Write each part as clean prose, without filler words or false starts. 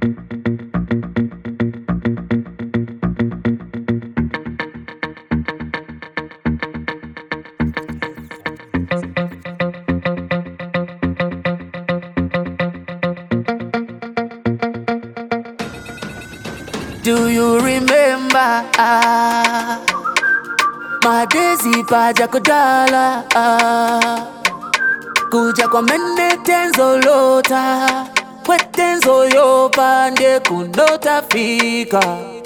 Do you remember Madezi paja kudala kuja kwa mene tenzo lota kwetenzo yopa nde kunota fika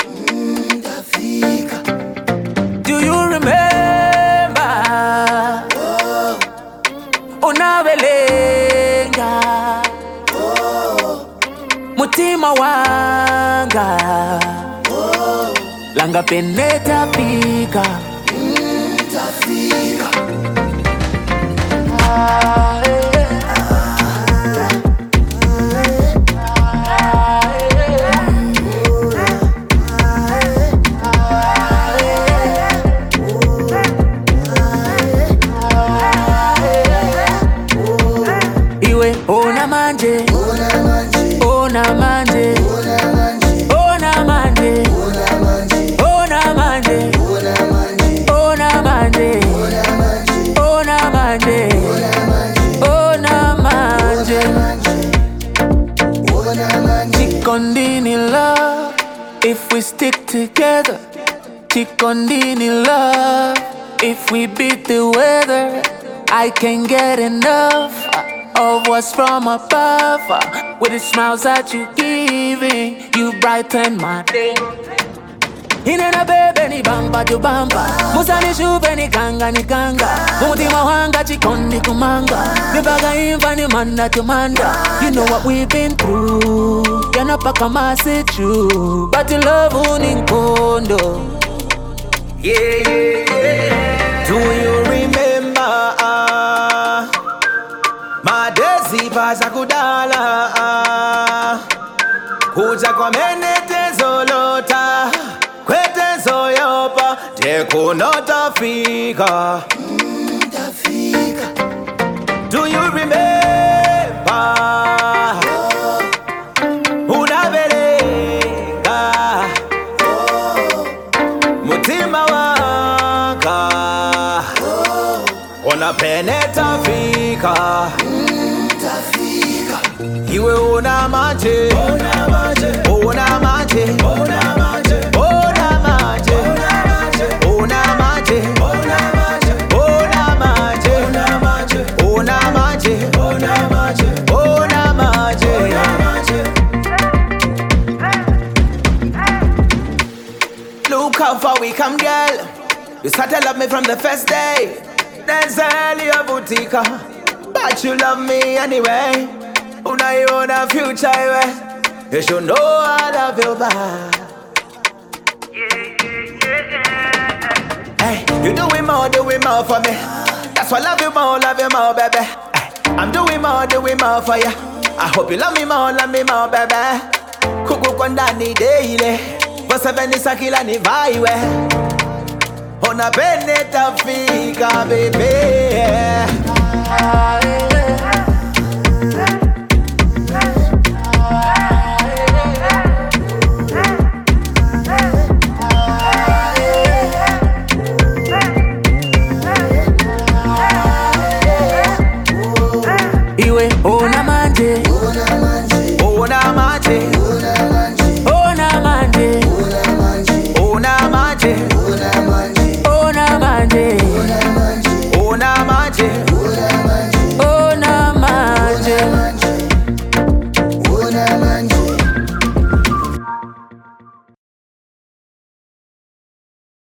Do you remember unabelenga mutima wanga langa peneta pika tafika iwe ona manje ona manje ona manje ona manje ona manje ona manje ona manje Chikondini love if we stick together Chikondini love if we beat the weather I can't get enough of what's from above with the smiles that you giving you brighten my day Inena bebe ni bamba tu bamba Musa ni shupe ni kanga Mutima wanga chikondi kumanga Nibaga imba ni manda tu manda You know what we've been through Yana paka masi true But you love uninkondo Yeah, yeah, yeah. Do you remember Madezi paza kudala kuja kwa mene tenzo lota kwetenzo yopa tekunota fika Do you remember unabelenga mutima wanga unapeneta fika Iwe ona manje ona manje ona manje ona manje ona manje ona manje ona manje ona manje ona manje ona manje ona manje ona manje Look how far we come, girl. You start to love me from the first day. Then sell your boutique, but you love me anyway. Una you on a future way. You should know I love you back. Hey, you doing more for me. That's why I love you more, baby. Hey, I'm doing more for you. I hope you love me more, baby. Kuku kwa ndani daily. Vasa veni sakila ni vaiwe. Ona peneta fika, baby.